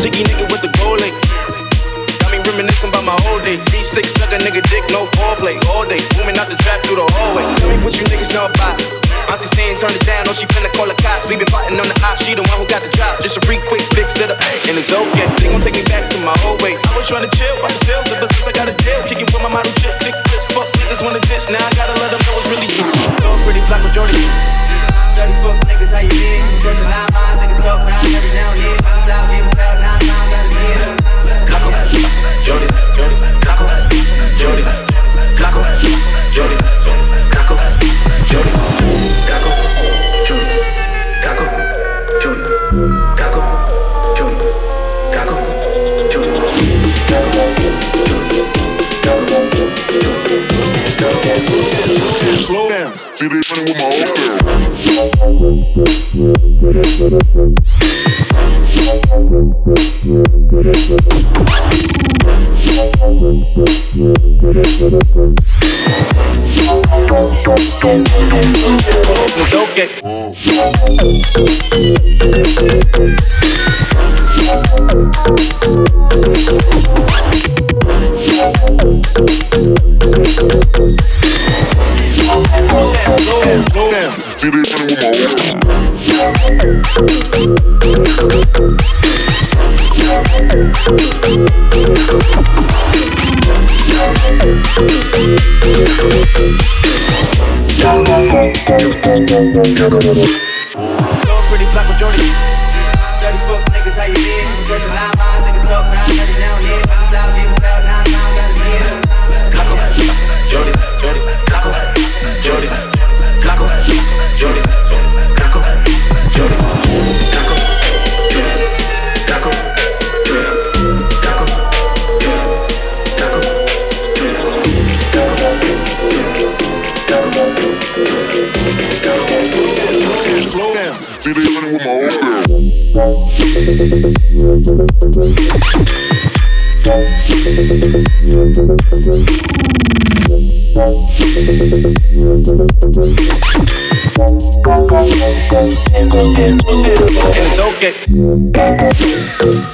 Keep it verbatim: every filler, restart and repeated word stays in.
Jiggy nigga with the gold links. Got me reminiscing about my old days. D six suck a nigga dick, no foreplay. All day, booming out the trap through the hallway. Tell me what you niggas know about it. Auntie saying turn it down, oh she finna call the cops. We been fighting on the op, she the one who got the job. Just a free quick fix it up, and it's okay. They gon' take me back to my old ways. I was tryna chill by myself, but since I got a deal, kicking with my model chick, tick flips, fuck niggas wanna ditch. Now I gotta let them know it's really you. Dog pretty black majority. Dirty fuck niggas, how you been? First of nine miles, niggas talk round every now and then. Style game, style nine miles, got his head up. Glocko, Jody, Jody, Glocko, Jody, Glocko, Jody, Glocko, Jody. Slow down, see they running with my old girl. It's okay. Slow down, see they running with my old girl. Dog pretty black majority. Dirty fuck niggas, how you been? First of nine miles, niggas talk round every now and then. Style game, style nine miles, got his head up. Glocko, Jody, Jody, Glocko, Jody, Glocko, Jody, Glocko, Jody, Glocko, Jody, Glocko, Jody, Glocko, Slow down, see they running with my old girl. And it's okay.